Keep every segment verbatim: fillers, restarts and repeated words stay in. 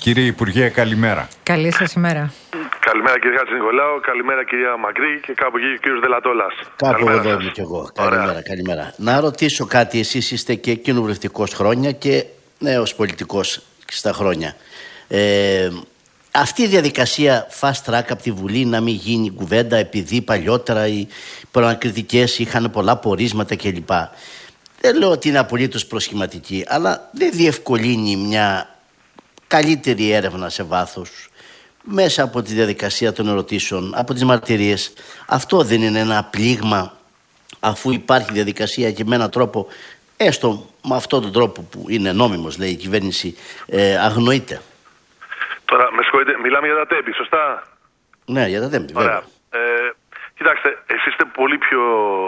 Κύριε Υπουργέ, καλημέρα. Καλή σας ημέρα. Καλημέρα κύριε Χατζηνικολάου, καλημέρα κυρία Μακρύ και κάπου εκεί ο κύριος Δελατόλας. Κάπου εδώ είμαι κι εγώ. Καλημέρα, καλημέρα. Να ρωτήσω κάτι, εσείς είστε και κοινοβουλευτικός χρόνια και νέος πολιτικός στα χρόνια. Ε, αυτή η διαδικασία fast track από τη Βουλή να μην γίνει κουβέντα επειδή παλιότερα οι προανακριτικές είχαν πολλά πορίσματα κλπ. Δεν λέω ότι είναι απολύτως προσχηματική, αλλά δεν διευκολύνει μια καλύτερη έρευνα σε βάθος μέσα από τη διαδικασία των ερωτήσεων, από τις μαρτυρίες. Αυτό δεν είναι ένα πλήγμα, αφού υπάρχει διαδικασία και με έναν τρόπο, έστω με αυτόν τον τρόπο που είναι νόμιμος, λέει η κυβέρνηση, ε, αγνοείται. Τώρα, με συγχωρείτε, μιλάμε για τα τέμπη, σωστά? Ναι, για τα τέμπη, βέβαια. Ε, κοιτάξτε, εσείς είστε πολύ πιο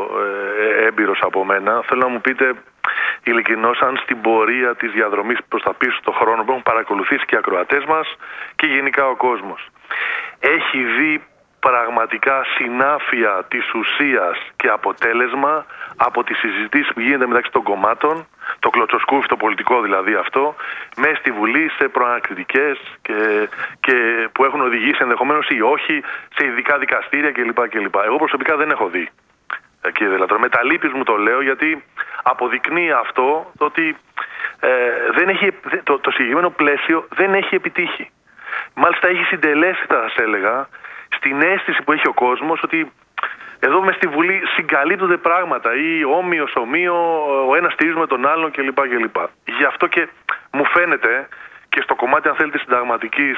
ε, έμπειρος από μένα. Θέλω να μου πείτε ειλικρινώς αν στην πορεία της διαδρομής προς τα πίσω στον χρόνο που έχουν παρακολουθήσει και οι ακροατές μας και γενικά ο κόσμος, έχει δει πραγματικά συνάφεια της ουσίας και αποτέλεσμα από τις συζητήσεις που γίνεται μεταξύ των κομμάτων, το κλωτσοσκούφι, το πολιτικό δηλαδή αυτό, μέσα στη Βουλή σε προανακριτικές και, και που έχουν οδηγήσει ενδεχομένως ή όχι σε ειδικά δικαστήρια κλπ. κλπ. Εγώ προσωπικά δεν έχω δει, κύριε Δελατρό. Με τα λύπης μου το λέω, γιατί αποδεικνύει αυτό το ότι ε, δεν έχει, το, το συγκεκριμένο πλαίσιο δεν έχει επιτύχει. Μάλιστα έχει συντελέσει, θα σας έλεγα, στην αίσθηση που έχει ο κόσμος ότι εδώ μες στη Βουλή συγκαλύπτονται πράγματα ή όμοιος ομοίο, ο ένας στηρίζουμε τον άλλον κλπ. κλπ. Γι' αυτό και μου φαίνεται και στο κομμάτι, αν θέλετε, συνταγματικής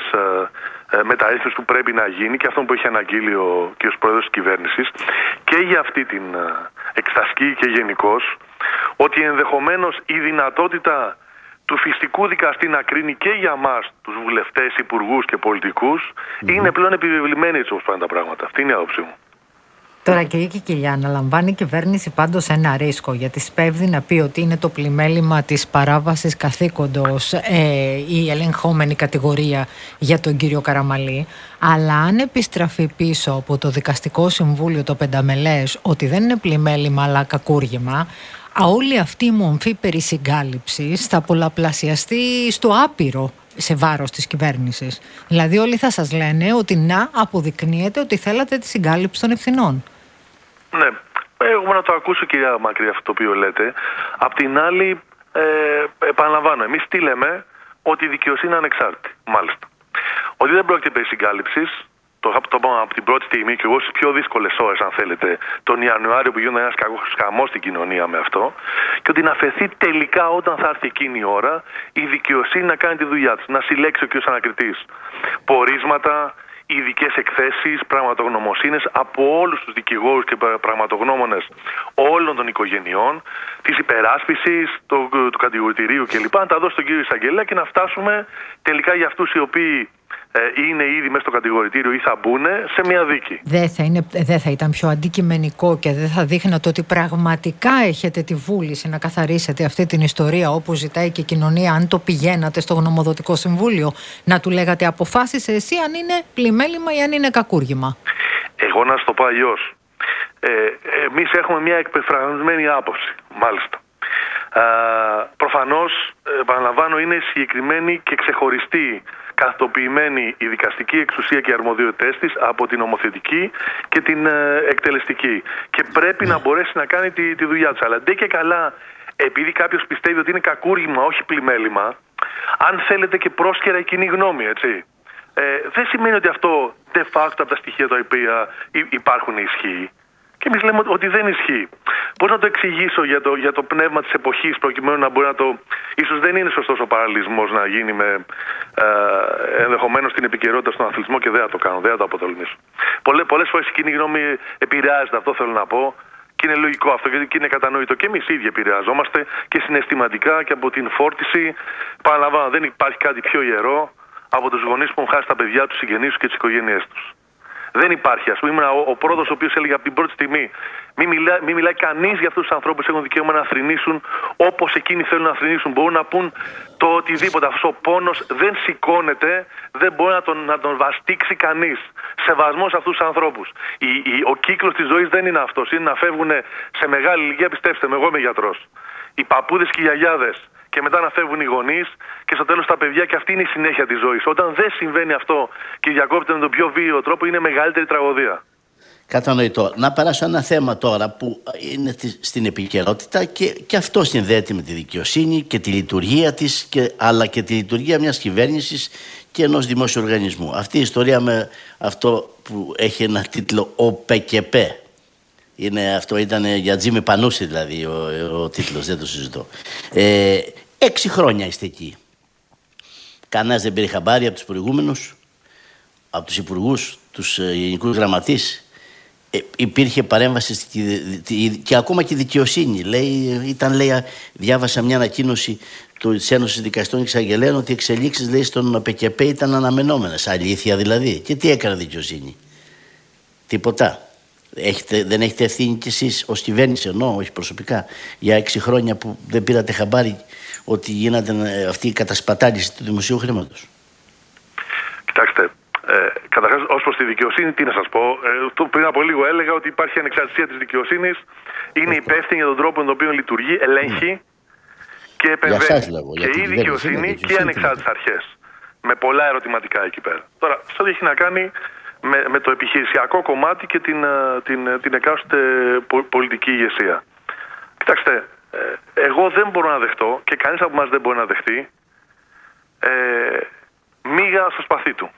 ε, ε, μεταρρύθμισης που πρέπει να γίνει και αυτό που έχει αναγγείλει ο κ. Πρόεδρος της Κυβέρνησης και για αυτή την ε, εξασκή και γενικώς, ότι ενδεχομένως η δυνατότητα του φυσικού δικαστή να κρίνει και για μας τους βουλευτές, υπουργούς και πολιτικούς mm-hmm. είναι πλέον επιβεβλημένη έτσι όπως πάνε τα πράγματα. Αυτή είναι η άποψή μου. Τώρα, κυρία Κικιλιά, αναλαμβάνει η κυβέρνηση πάντως ένα ρίσκο, γιατί σπέβδει να πει ότι είναι το πλημέλημα της παράβασης καθήκοντος ε, η ελεγχόμενη κατηγορία για τον κύριο Καραμαλή. Αλλά αν επιστραφεί πίσω από το Δικαστικό Συμβούλιο το πενταμελές ότι δεν είναι πλημέλημα αλλά κακούργημα, όλη αυτή η μομφή περί συγκάλυψης θα πολλαπλασιαστεί στο άπειρο σε βάρος της κυβέρνησης. Δηλαδή όλοι θα σας λένε ότι να αποδεικνύεται ότι θέλατε τη συγκάλυψη των ευθυνών. Ναι, εγώ να το ακούσω κυρία Μακρύ αυτό το οποίο λέτε. Απ' την άλλη, ε, επαναλαμβάνω, εμείς τι λέμε? Ότι η δικαιοσύνη είναι ανεξάρτητη, μάλιστα. Ότι δεν πρόκειται περί συγκάλυψης. Το είχα το πω από την πρώτη στιγμή και εγώ στις πιο δύσκολες ώρες, αν θέλετε, τον Ιανουάριο που γίνονται ένας χαμός στην κοινωνία με αυτό, και ότι να αφαιθεί τελικά όταν θα έρθει εκείνη η ώρα η δικαιοσύνη να κάνει τη δουλειά της, να συλλέξει ο κ. ανακριτής πορίσματα, ειδικές εκθέσεις, πραγματογνωμοσύνες από όλους τους δικηγόρους και πραγματογνώμονες όλων των οικογενειών, της υπεράσπισης, του, του κατηγορητηρίου κλπ. Να τα δώσει στον κύριο Εισαγγελέα και να φτάσουμε τελικά για αυτούς οι οποίοι είναι ήδη μέσα στο κατηγορητήριο ή θα μπουν σε μια δίκη. Δεν θα, είναι, δεν θα ήταν πιο αντικειμενικό και δεν θα δείχνατε ότι πραγματικά έχετε τη βούληση να καθαρίσετε αυτή την ιστορία όπως ζητάει και η κοινωνία, αν το πηγαίνατε στο γνωμοδοτικό συμβούλιο, να του λέγατε αποφάσισε εσύ αν είναι πλημέλημα ή αν είναι κακούργημα? Εγώ να σου το πω αλλιώς. Ε, εμείς έχουμε μια εκπεφρασμένη άποψη, μάλιστα. Uh, προφανώς, επαναλαμβάνω, είναι συγκεκριμένη και ξεχωριστή, καθοποιημένη η δικαστική εξουσία και οι αρμοδιότητές της από την νομοθετική και την ε, εκτελεστική. Και πρέπει να μπορέσει να κάνει τη, τη δουλειά της. Αλλά ντε και καλά, επειδή κάποιος πιστεύει ότι είναι κακούργημα, όχι πλημέλημα, αν θέλετε και πρόσκαιρα η κοινή γνώμη, έτσι. Ε, δεν σημαίνει ότι αυτό de facto από τα στοιχεία τα οποία υπάρχουν ισχύει. Και εμείς λέμε ότι δεν ισχύει. Πώς να το εξηγήσω για το, για το πνεύμα της εποχής, προκειμένου να μπορεί να το... Ίσως δεν είναι σωστός ο παραλληλισμός να γίνει με ε, ενδεχομένως την επικαιρότητα στον αθλητισμό και δεν θα το κάνω, δεν θα το αποτολμήσω. Πολλές, πολλές φορές η κοινή γνώμη επηρεάζεται, αυτό θέλω να πω. Και είναι λογικό αυτό και είναι κατανοητό. Και εμείς ίδιοι επηρεαζόμαστε και συναισθηματικά και από την φόρτιση. Παραλαμβάνω, δεν υπάρχει κάτι πιο ιερό από τους γονείς που έχουν χάσει τα παιδιά τους, συγγενείς τους και τις οικογένειές τους. Δεν υπάρχει. Ας πούμε, ήμουν ο, ο πρώτος ο οποίος έλεγε από την πρώτη στιγμή: Μην μιλά, μη μιλάει κανείς για αυτούς τους ανθρώπους που έχουν δικαίωμα να θρηνήσουν όπως εκείνοι θέλουν να θρηνήσουν. Μπορούν να πούν το οτιδήποτε. Αυτός ο πόνος δεν σηκώνεται, δεν μπορεί να τον, να τον βαστίξει κανείς. Σεβασμός σε αυτούς τους ανθρώπους. Η, η, ο κύκλος της ζωής δεν είναι αυτός. Είναι να φεύγουν σε μεγάλη ηλικία, πιστέψτε με, εγώ είμαι γιατρός. Οι παππούδες και οι γιαγιάδες και μετά να φεύγουν οι γονείς και στο τέλος τα παιδιά, και αυτή είναι η συνέχεια της ζωής. Όταν δεν συμβαίνει αυτό και διακόπτεται με τον πιο βίαιο τρόπο, είναι μεγαλύτερη τραγωδία. Κατανοητό. Να περάσω ένα θέμα τώρα που είναι στην επικαιρότητα και, και αυτό συνδέεται με τη δικαιοσύνη και τη λειτουργία της, και, αλλά και τη λειτουργία μιας κυβέρνησης και ενός δημόσιου οργανισμού. Αυτή η ιστορία με αυτό που έχει ένα τίτλο «Ο ΠΚΠ». Είναι, αυτό ήταν για Τζίμι Πανούση δηλαδή ο, ο τίτλος, δεν το συζητώ. Ε, έξι χρόνια είστε εκεί. Κανένας δεν πήρε χαμπάρι από τους προηγούμενους, από τους υπουργούς, τους γενικούς γραμματείς. Ε, υπήρχε παρέμβαση στη, και ακόμα και δικαιοσύνη. Λέει, ήταν, λέει, διάβασα μια ανακοίνωση της Ένωσης Δικαστών και Εισαγγελέων ότι οι εξελίξεις, λέει, στον ΠΚΠ ήταν αναμενόμενες. Αλήθεια δηλαδή. Και τι έκανε δικαιοσύνη? Τίποτα. Έχετε, δεν έχετε ευθύνη κι εσείς ως κυβέρνηση, εννοώ, όχι προσωπικά, για έξι χρόνια που δεν πήρατε χαμπάρι ότι γίνεται αυτή η κατασπατάληση του δημοσίου χρήματος? Κοιτάξτε, ε, καταρχάς ως προς τη δικαιοσύνη, τι να σας πω. Ε, το, πριν από λίγο έλεγα ότι υπάρχει ανεξαρτησία της δικαιοσύνης, είναι υπεύθυνη για τον τρόπο με τον οποίο λειτουργεί, ελέγχει και επεμβαίνει. Και η δικαιοσύνη και οι ανεξάρτητες αρχές. Με πολλά ερωτηματικά εκεί πέρα. Τώρα, αυτό έχει να κάνει με, με το επιχειρησιακό κομμάτι και την, την, την εκάστοτε πολιτική ηγεσία. Κοιτάξτε, ε, εγώ δεν μπορώ να δεχτώ και κανείς από εμάς δεν μπορεί να δεχτεί ε, μίγα στο σπαθί του.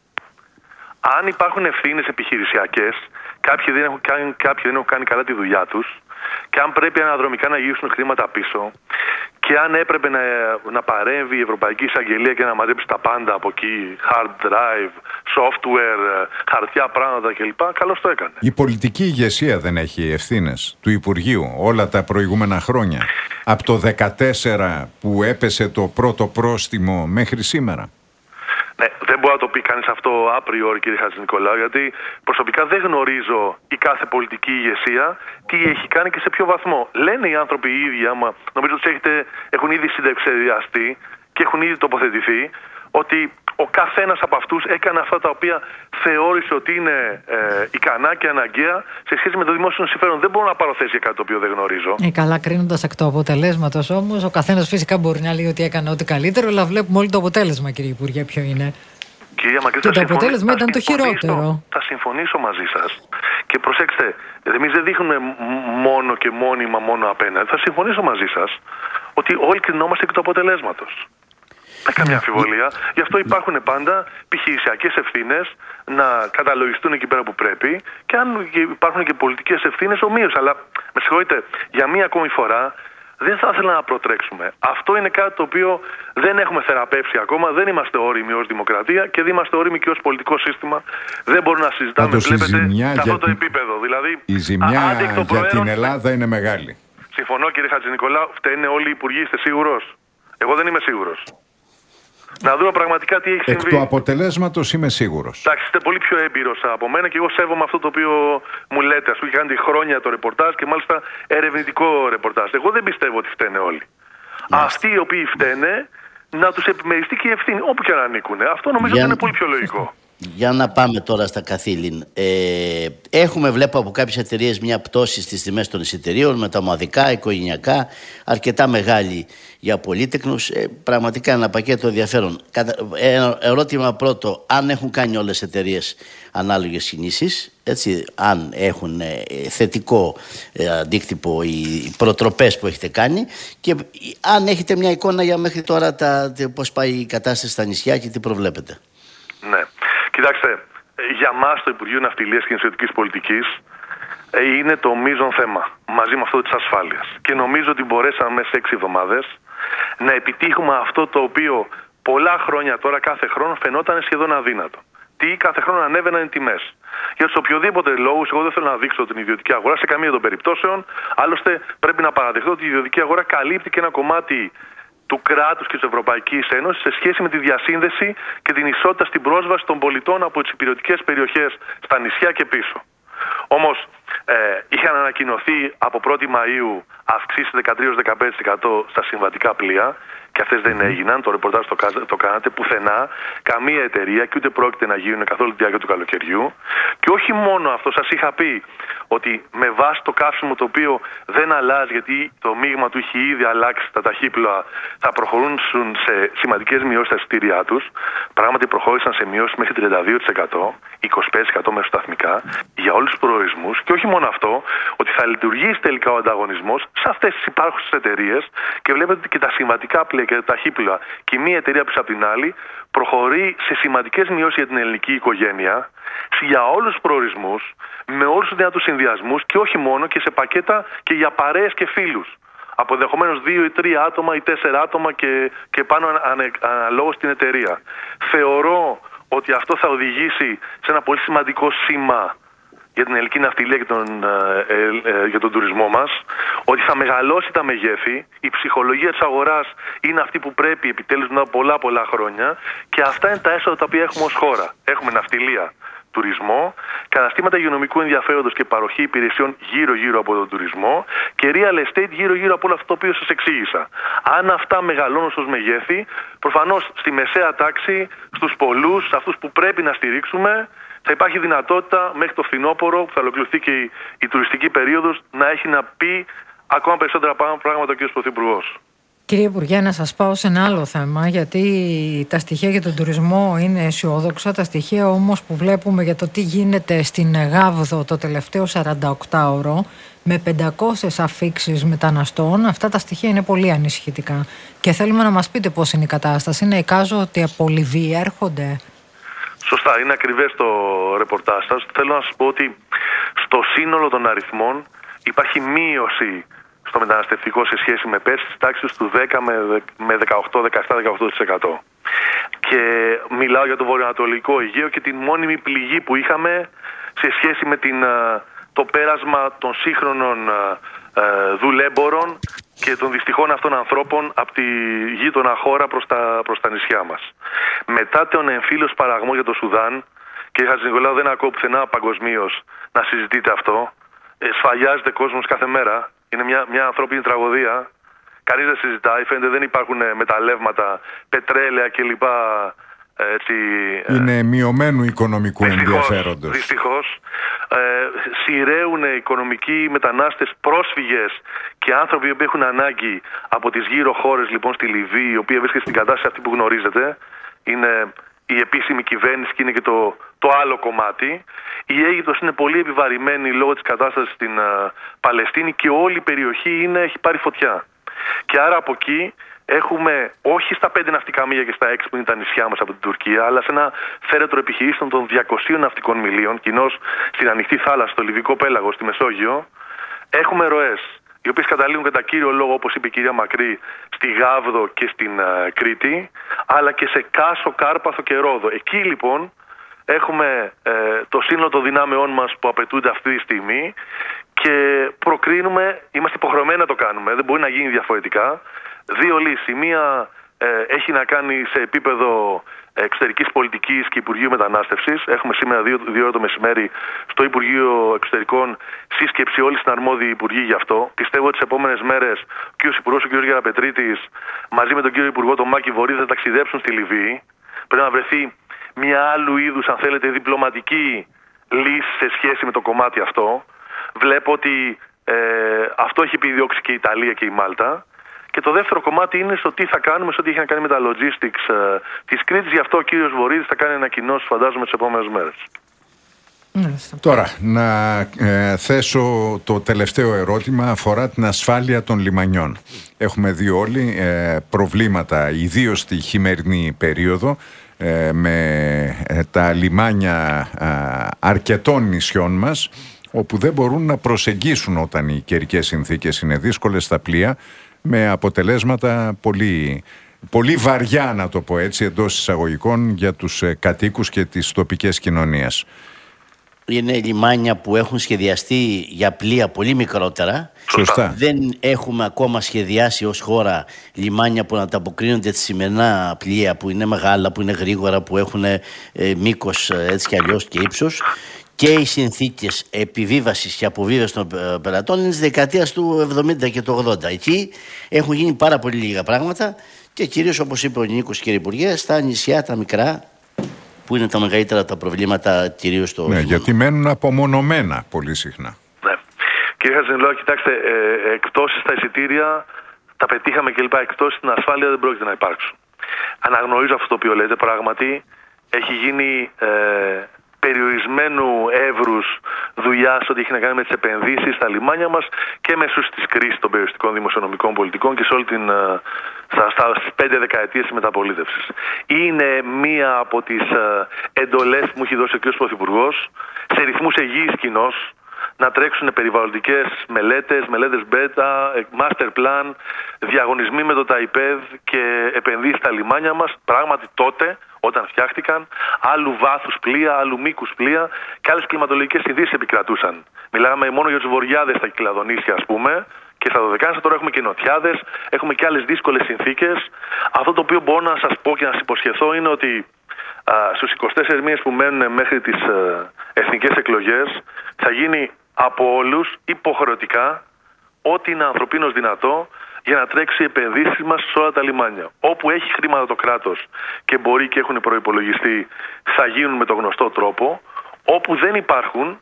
Αν υπάρχουν ευθύνες επιχειρησιακές, κάποιοι δεν έχουν κάνει, κάποιοι δεν έχουν κάνει καλά τη δουλειά τους, και αν πρέπει αναδρομικά να γυρίσουν χρήματα πίσω, και αν έπρεπε να, να παρέμβει η Ευρωπαϊκή Εισαγγελία και να μαζέψει τα πάντα από εκεί, hard drive, software, χαρτιά πράγματα κλπ., καλώς το έκανε. Η πολιτική ηγεσία δεν έχει ευθύνες του Υπουργείου όλα τα προηγούμενα χρόνια, από το δεκατέσσερα που έπεσε το πρώτο πρόστιμο μέχρι σήμερα? Ναι, δεν μπορεί να το πει κανείς αυτό απριόρι, κύριε Χατζηνικολάου, γιατί προσωπικά δεν γνωρίζω η κάθε πολιτική ηγεσία τι έχει κάνει και σε ποιο βαθμό. Λένε οι άνθρωποι οι ίδιοι, άμα νομίζω ότι έχετε, έχουν ήδη συνταξιδιαστεί και έχουν ήδη τοποθετηθεί, ότι ο καθένας από αυτούς έκανε αυτά τα οποία θεώρησε ότι είναι ε, ικανά και αναγκαία σε σχέση με το δημόσιο συμφέρον. Δεν μπορώ να πάρω θέση για κάτι το οποίο δεν γνωρίζω. Ε, καλά, κρίνοντας εκ του αποτελέσματος όμως, ο καθένας φυσικά μπορεί να λέει ότι έκανε ό,τι καλύτερο, αλλά βλέπουμε όλοι το αποτέλεσμα, κύριε Υπουργέ, ποιο είναι. Κυρία Μακρύ, και το αποτέλεσμα ήταν το χειρότερο. Θα συμφωνήσω μαζί σας. Και προσέξτε, εμείς δεν δείχνουμε μόνο και μόνιμα μόνο απέναντι. Θα συμφωνήσω μαζί σας ότι όλοι κρινόμαστε εκ του αποτελέσματος. Δεν έχει καμία αμφιβολία. Γι' αυτό υπάρχουν πάντα επιχειρησιακές ευθύνες να καταλογιστούν εκεί πέρα που πρέπει, και αν υπάρχουν και πολιτικές ευθύνες, ομοίως. Αλλά με συγχωρείτε, για μία ακόμη φορά δεν θα ήθελα να προτρέξουμε. Αυτό είναι κάτι το οποίο δεν έχουμε θεραπεύσει ακόμα. Δεν είμαστε όριμοι ως δημοκρατία και δεν είμαστε όριμοι και ως πολιτικό σύστημα. Δεν μπορούμε να συζητάμε, Πάντως, βλέπετε, σε αυτό το την... επίπεδο. Δηλαδή, η ζημιά α, για προέρον... την Ελλάδα είναι μεγάλη. Συμφωνώ, κύριε Χατζηνικολάου. Φταίνε όλοι οι υπουργοί, είστε σίγουρος? Εγώ δεν είμαι σίγουρος. Να δούμε πραγματικά τι έχει συμβεί. Εκ του αποτελέσματος είμαι σίγουρος. Εντάξει, είστε πολύ πιο έμπειρος από μένα και εγώ σέβομαι αυτό το οποίο μου λέτε. Ας πούμε, κάνετε χρόνια το ρεπορτάζ και μάλιστα ερευνητικό ρεπορτάζ. Εγώ δεν πιστεύω ότι φταίνε όλοι. Μάλιστα. Αυτοί οι οποίοι φταίνε, να τους επιμεριστεί και η ευθύνη, όπου και να ανήκουν. Αυτό νομίζω ότι είναι πολύ πιο λογικό. Για να πάμε τώρα στα καθήλυν. Ε, έχουμε, βλέπω από κάποιες εταιρείες, μια πτώση στις τιμές των εισιτηρίων, μεταμαδικά, οικογενειακά, αρκετά μεγάλη για πολύτεκνους. Ε, πραγματικά ένα πακέτο ενδιαφέρον. Ένα ερώτημα πρώτο, αν έχουν κάνει όλες οι εταιρείες ανάλογες κινήσεις, έτσι, αν έχουν ε, θετικό ε, αντίκτυπο οι προτροπές που έχετε κάνει, και αν έχετε μια εικόνα για μέχρι τώρα τα, πώς πάει η κατάσταση στα νησιά και τι προβλέπετε. Ναι. Κοιτάξτε, για μας το Υπουργείο Ναυτιλίας και Νησιωτικής Πολιτικής είναι το μείζον θέμα, μαζί με αυτό της ασφάλειας. Και νομίζω ότι μπορέσαμε μέσα σε έξι εβδομάδες να επιτύχουμε αυτό το οποίο πολλά χρόνια τώρα, κάθε χρόνο, φαινόταν σχεδόν αδύνατο. Τι, κάθε χρόνο ανέβαιναν οι τιμές. Για τους οποιοδήποτε λόγους, εγώ δεν θέλω να δείξω την ιδιωτική αγορά σε καμία των περιπτώσεων. Άλλωστε, πρέπει να παραδεχτώ ότι η ιδιωτική αγορά καλύπτει και ένα κομμάτι του κράτους και της Ευρωπαϊκής Ένωσης σε σχέση με τη διασύνδεση και την ισότητα στην πρόσβαση των πολιτών από τις υπηρετικές περιοχές στα νησιά και πίσω. Όμως ε, είχαν ανακοινωθεί από πρώτη Μαΐου αυξήσεις δεκατρία με δεκαπέντε τοις εκατό στα συμβατικά πλοία και αυτές δεν έγιναν. Το ρεπορτάζ το, το κάνατε πουθενά. Καμία εταιρεία και ούτε πρόκειται να γίνουν καθ' όλη τη διάρκεια του καλοκαιριού. Και όχι μόνο αυτό, σας είχα πει ότι με βάση το καύσιμο το οποίο δεν αλλάζει, γιατί το μείγμα του έχει ήδη αλλάξει, τα ταχύπλοα θα προχωρούν σε σημαντικές μειώσεις στα εισιτήριά τους. Πράγματι προχώρησαν σε μειώσεις μέχρι τριάντα δύο τοις εκατό, είκοσι πέντε τοις εκατό μεσοσταθμικά για όλους τους προορισμούς. Και όχι μόνο αυτό, ότι θα λειτουργήσει τελικά ο ανταγωνισμός σε αυτές τις υπάρχουσες εταιρείες και βλέπετε ότι και τα συμβατικά πλοία και τα ταχύπλοα και η μία εταιρεία πίσω από την άλλη προχωρεί σε σημαντικές μειώσεις για την ελληνική οικογένεια, για όλους τους προορισμούς, με όλους τους δυνατούς συνδυασμούς και όχι μόνο, και σε πακέτα και για παρέες και φίλους. Από ενδεχομένως δύο ή τρία άτομα ή τέσσερα άτομα και, και πάνω ανε, αναλόγως στην εταιρεία. Θεωρώ ότι αυτό θα οδηγήσει σε ένα πολύ σημαντικό σήμα για την ελληνική ναυτιλία και τον, ε, ε, ε, για τον τουρισμό μας, ότι θα μεγαλώσει τα μεγέθη, η ψυχολογία της αγοράς είναι αυτή που πρέπει επιτέλους να πολλά πολλά χρόνια και αυτά είναι τα έσοδα τα οποία έχουμε ως χώρα. Έχουμε ναυτιλία, τουρισμό, καταστήματα υγειονομικού ενδιαφέροντος και παροχή υπηρεσιών γύρω-γύρω από τον τουρισμό και real estate γύρω-γύρω από όλο αυτό το οποίο σας εξήγησα. Αν αυτά μεγαλώνουν ως μεγέθη, προφανώς στη μεσαία τάξη, στους πολλούς, αυτούς που πρέπει να στηρίξουμε, θα υπάρχει δυνατότητα μέχρι το φθινόπωρο που θα ολοκληρωθεί και η, η τουριστική περίοδος να έχει να πει ακόμα περισσότερα πράγματα ο κ. Πρωθυπουργός. Κύριε Υπουργέ, να σας πάω σε ένα άλλο θέμα, γιατί τα στοιχεία για τον τουρισμό είναι αισιόδοξα. Τα στοιχεία όμως που βλέπουμε για το τι γίνεται στην Γάβδο το τελευταίο σαρανταοκτάωρο με πεντακόσιες αφίξεις μεταναστών, αυτά τα στοιχεία είναι πολύ ανησυχητικά. Και θέλουμε να μας πείτε πώς είναι η κατάσταση. Να εικάζω ότι από Λιβύη έρχονται. Σωστά, είναι ακριβές το ρεπορτάζ σας. Θέλω να σας πω ότι στο σύνολο των αριθμών υπάρχει μείωση στο μεταναστευτικό σε σχέση με πέρσι της τάξης του δέκα με δεκαοκτώ, δεκαεπτά, δεκαοκτώ τοις εκατό. Και μιλάω για το βορειοανατολικό Αιγαίο και την μόνιμη πληγή που είχαμε σε σχέση με την, το πέρασμα των σύγχρονων δουλέμπορων και των δυστυχών αυτών ανθρώπων από τη γείτονα χώρα προς τα, προς τα νησιά μας. Μετά τον εμφύλιο σπαραγμό για το Σουδάν, και Χατζηνικολάου δεν ακούω πουθενά παγκοσμίως να συζητείτε αυτό, σφαγιάζεται κόσμος κάθε μέρα. Είναι μια, μια ανθρώπινη τραγωδία. Κανείς δεν συζητάει. Φαίνεται δεν υπάρχουν μεταλλεύματα, πετρέλαια κλπ. Έτσι, είναι μειωμένου οικονομικού δυστυχώς, ενδιαφέροντος. Δυστυχώς. Ε, σειραίουν οικονομικοί μετανάστες, πρόσφυγες και άνθρωποι που έχουν ανάγκη από τις γύρω χώρες, λοιπόν, στη Λιβύη, η οποία βρίσκεται στην κατάσταση αυτή που γνωρίζετε. Είναι η επίσημη κυβέρνηση και είναι και το, το άλλο κομμάτι. Η Αίγυπτος είναι πολύ επιβαρημένη λόγω της κατάστασης στην uh, Παλαιστίνη και όλη η περιοχή είναι, έχει πάρει φωτιά. Και άρα από εκεί έχουμε όχι στα πέντε ναυτικά μίλια και στα έξι που είναι τα νησιά μας από την Τουρκία, αλλά σε ένα φέρετρο επιχειρήσεων των διακοσίων ναυτικών μιλίων, κοινώς στην ανοιχτή θάλασσα, στο Λιβικό πέλαγο, στη Μεσόγειο, έχουμε ροές, οι οποίες καταλήγουν κατά κύριο λόγο, όπως είπε η κυρία Μακρύ, στη Γάβδο και στην uh, Κρήτη, αλλά και σε Κάσο, Κάρπαθο και Ρόδο. Εκεί λοιπόν έχουμε ε, το σύνολο των δυνάμεών μας που απαιτούνται αυτή τη στιγμή και προκρίνουμε, είμαστε υποχρεωμένοι να το κάνουμε, δεν μπορεί να γίνει διαφορετικά. Δύο λύσεις. Η μία ε, έχει να κάνει σε επίπεδο εξωτερικής πολιτικής και Υπουργείου Μετανάστευσης. Έχουμε σήμερα δύο, δύο ώρα το μεσημέρι στο Υπουργείο Εξωτερικών σύσκεψη όλοι στην αρμόδιοι υπουργοί γι' αυτό. Πιστεύω ότι τις επόμενες μέρες ο κ. Υπουργός, ο κ. Γεραπετρίτης, μαζί με τον κ. Υπουργό, τον Μάκη Βορύδη, θα ταξιδέψουν στη Λιβύη. Πρέπει να βρεθεί μια άλλου είδους, αν θέλετε, διπλωματική λύση σε σχέση με το κομμάτι αυτό. Βλέπω ότι ε, αυτό έχει επιδιώξει και η Ιταλία και η Μάλτα. Και το δεύτερο κομμάτι είναι στο τι θα κάνουμε, στο τι έχει να κάνει με τα logistics ε, της Κρήτης. Γι' αυτό ο κύριος Βορύδης θα κάνει ανακοινώσεις, φαντάζομαι, τις επόμενες μέρες. Τώρα, να ε, θέσω το τελευταίο ερώτημα, αφορά την ασφάλεια των λιμανιών. Έχουμε δει όλοι ε, προβλήματα, ιδίως στη χειμερινή περίοδο, ε, με ε, τα λιμάνια ε, αρκετών νησιών μας, όπου δεν μπορούν να προσεγγίσουν όταν οι καιρικές συνθήκες είναι δύσκολες στα πλοία, με αποτελέσματα πολύ, πολύ βαριά, να το πω έτσι, εντός εισαγωγικών, για τους ε, κατοίκους και τις τοπικές κοινωνίες. Είναι λιμάνια που έχουν σχεδιαστεί για πλοία πολύ μικρότερα. Σωστά. Δεν έχουμε ακόμα σχεδιάσει ως χώρα λιμάνια που να ανταποκρίνονται τις σημερινά πλοία που είναι μεγάλα, που είναι γρήγορα, που έχουν ε, μήκος έτσι κι αλλιώς και ύψος. Και οι συνθήκες επιβίβασης και αποβίβασης των πελατών είναι της δεκαετίας του εβδομήντα και του ογδόντα. Εκεί έχουν γίνει πάρα πολύ λίγα πράγματα Και κυρίως, όπως είπε ο Νίκος, κύριε Υπουργέ, στα νησιά τα μικρά, που είναι τα μεγαλύτερα τα προβλήματα, κυρίως στο. Ναι, γιατί μένουν απομονωμένα πολύ συχνά. Ναι. Κύριε Χατζηνικολάου, κοιτάξτε, ε, εκπτώσεις στα εισιτήρια τα πετύχαμε κλπ. Εκπτώσεις στην ασφάλεια δεν πρόκειται να υπάρξουν. Αναγνωρίζω αυτό το οποίο λέτε. Πράγματι, έχει γίνει ε, περιορισμένου εύρους δουλειά σε ό,τι έχει να κάνει με τις επενδύσεις στα λιμάνια μας και μέσω της κρίσης των περιοριστικών δημοσιονομικών πολιτικών και σε όλη την. Ε, Στα, στα, στις πέντε δεκαετίες της μεταπολίτευσης. Είναι μία από τις ε, εντολές που μου έχει δώσει ο κ. Πρωθυπουργός σε ρυθμούς εγγύης κοινώς να τρέξουν περιβαλλοντικές μελέτες, μελέτες μπέτα, master plan, διαγωνισμοί με το ΤΑΙΠΕΔ και επενδύσεις στα λιμάνια μας. Πράγματι τότε, όταν φτιάχτηκαν, άλλου βάθους πλοία, άλλου μήκους πλοία και άλλες κλιματολογικές συνθήκες επικρατούσαν. Μιλάμε μόνο για τους βοριάδες στα Κυκλαδονήσια, ας πούμε, και στα Δωδεκάνησα. Τώρα έχουμε και νοτιάδες, έχουμε και άλλες δύσκολες συνθήκες. Αυτό το οποίο μπορώ να σας πω και να σας υποσχεθώ είναι ότι α, στους είκοσι τέσσερις μήνες που μένουν μέχρι τις α, εθνικές εκλογές θα γίνει από όλους υποχρεωτικά ό,τι είναι ανθρωπίνως δυνατό για να τρέξει οι επενδύσεις μας σε όλα τα λιμάνια. Όπου έχει χρήματα το κράτος και μπορεί και έχουν προϋπολογιστεί, θα γίνουν με τον γνωστό τρόπο. Όπου δεν υπάρχουν,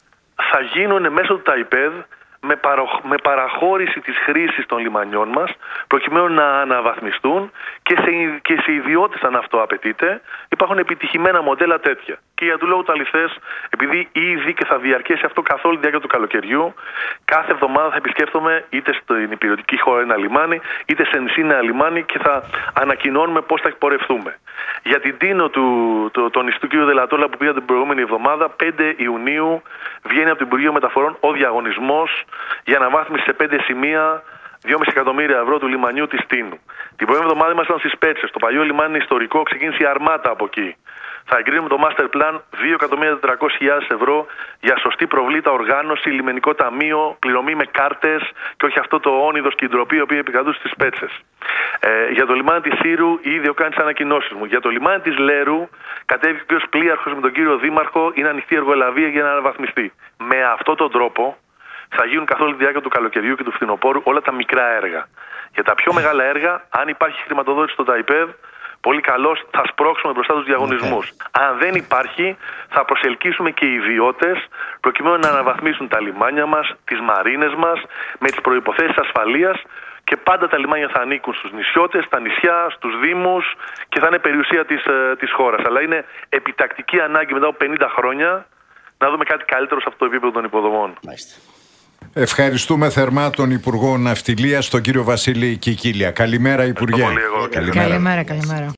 θα γίνουν μέσω του ΤΑΙΠΕΔ με, παρο... με παραχώρηση της χρήσης των λιμανιών μας, προκειμένου να αναβαθμιστούν και σε, και σε ιδιώτες, αν αυτό απαιτείται. Υπάρχουν επιτυχημένα μοντέλα τέτοια. Και για του λόγου του αληθές, επειδή ήδη και θα διαρκέσει αυτό καθ' όλη τη διάρκεια του καλοκαιριού, κάθε εβδομάδα θα επισκέφτομαι είτε στην υπηρετική χώρα ένα λιμάνι, είτε σε νησί ένα λιμάνι και θα ανακοινώνουμε πώς θα εκπορευτούμε. Για την τίνο του το, το νησί του κ. Δελατόλα που πήγα την προηγούμενη εβδομάδα, πέντε Ιουνίου, βγαίνει από το Υπουργείο Μεταφορών ο διαγωνισμός για αναβάθμιση σε πέντε σημεία δυόμισι εκατομμύρια ευρώ του λιμανιού της Τίνου. Την προηγούμενη εβδομάδα ήμασταν στις Πέτσες. Το παλιό λιμάνι ιστορικό, ξεκίνησε η Αρμάτα από εκεί. Θα εγκρίνουμε το master plan δύο εκατομμύρια τετρακόσιες χιλιάδες ευρώ για σωστή προβλήτα οργάνωση, λιμενικό ταμείο, πληρωμή με κάρτες και όχι αυτό το όνειδος και η ντροπή η οποία επικρατούσε στις Πέτσες. Ε, για το λιμάνι της Σύρου ήδη έχω κάνει τις ανακοινώσεις μου. Για το λιμάνι της Λέρου κατέβηκε ο κ. Πλοίαρχος με τον κύριο Δήμαρχο, είναι ανοιχτή εργολαβία για να αναβαθμιστεί. Με αυτόν τον τρόπο θα γίνουν καθ' όλη τη διάρκεια του καλοκαιριού και του φθινοπόρου όλα τα μικρά έργα. Για τα πιο μεγάλα έργα, αν υπάρχει χρηματοδότηση στο ΤΑΙΠΕΔ, πολύ καλώς θα σπρώξουμε μπροστά τους διαγωνισμούς. Okay. Αν δεν υπάρχει, θα προσελκύσουμε και ιδιώτες προκειμένου να αναβαθμίσουν τα λιμάνια μας, τις μαρίνες μας, με τις προϋποθέσεις ασφαλείας και πάντα τα λιμάνια θα ανήκουν στους νησιώτες, στα νησιά, στους δήμους και θα είναι περιουσία της, της χώρας. Αλλά είναι επιτακτική ανάγκη μετά από πενήντα χρόνια να δούμε κάτι καλύτερο σε αυτό το επίπεδο των υποδομών. Μάλιστα. Ευχαριστούμε θερμά τον Υπουργό Ναυτιλίας, τον κύριο Βασίλη Κικίλια. Καλημέρα, Υπουργέ. Καλημέρα. Καλημέρα, καλημέρα.